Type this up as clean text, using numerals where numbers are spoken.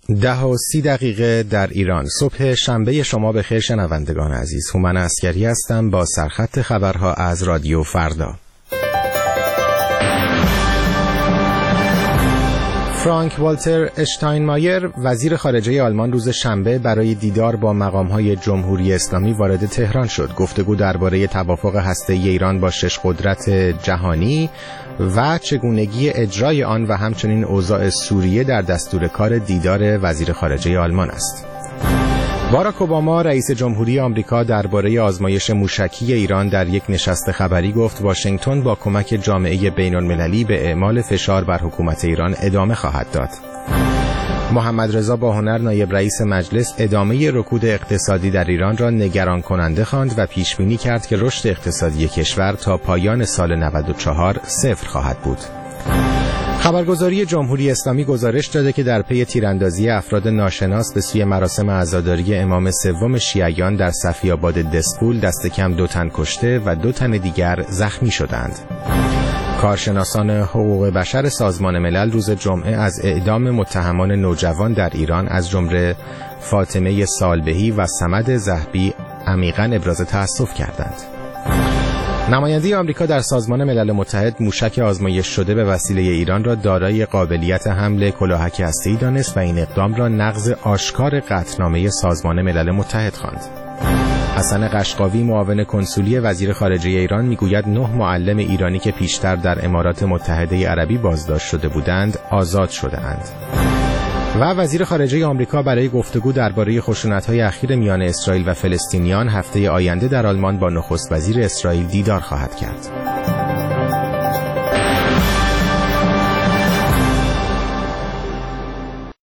10:30 در ایران. صبح شنبه شما بخیر شنوندگان عزیز. هومن عسکری هستم با سرخط خبرها از رادیو فردا. فرانک والتر اشتاینمایر وزیر خارجه آلمان روز شنبه برای دیدار با مقام‌های جمهوری اسلامی وارد تهران شد. گفتگو درباره توافق هسته‌ای ایران با 6 قدرت جهانی و چگونگی اجرای آن و همچنین اوضاع سوریه در دستور کار دیدار وزیر خارجه آلمان است. باراک اوباما رئیس جمهوری آمریکا درباره آزمایش موشکی ایران در یک نشست خبری گفت واشنگتن با کمک جامعه بین‌المللی به اعمال فشار بر حکومت ایران ادامه خواهد داد. محمد رضا باهنر نایب رئیس مجلس ادامه رکود اقتصادی در ایران را نگران کننده خواند و پیش بینی کرد که رشد اقتصادی کشور تا پایان سال 94 صفر خواهد بود. خبرگزاری جمهوری اسلامی گزارش داده که در پی تیراندازی افراد ناشناس به سوی مراسم عزاداری امام سوم شیعیان در صفی‌آباد دسپول دست کم 2 تن کشته و 2 تن دیگر زخمی شدند. کارشناسان حقوق بشر سازمان ملل روز جمعه از اعدام متهمان نوجوان در ایران از جمله فاطمه سالبهی و صمد ذهبی عمیقاً ابراز تأسف کردند. نماینده آمریکا در سازمان ملل متحد موشک آزمایش شده به وسیله ایران را دارای قابلیت حمل کلاهک هسته‌ای دانست و این اقدام را نقض آشکار قطعنامه سازمان ملل متحد خواند. حسن قشقاوی معاون کنسولی وزیر خارجه ایران میگوید 9 معلم ایرانی که پیشتر در امارات متحده عربی بازداشت شده بودند آزاد شده‌اند. و وزیر خارجه آمریکا برای گفتگو درباره خشونت‌های اخیر میان اسرائیل و فلسطینیان هفته آینده در آلمان با نخست وزیر اسرائیل دیدار خواهد کرد.